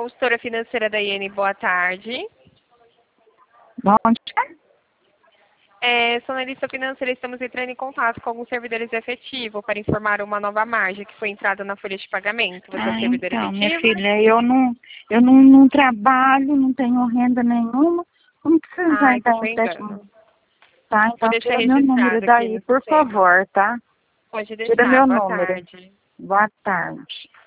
consultora financeira da IN, boa tarde. Bom Sou analista financeira, estamos entrando em contato com alguns servidores efetivos para informar uma nova margem que foi entrada na folha de pagamento. Você é o servidor então, efetivo? minha filha, eu não trabalho, não tenho renda nenhuma. Como que você vai Então dar foi engano. empréstimo? Tá, Vou então deixar tira meu número registrado aqui daí, no por sistema. favor, tá? Pode Tira deixar, meu boa número. tarde. Boa tarde.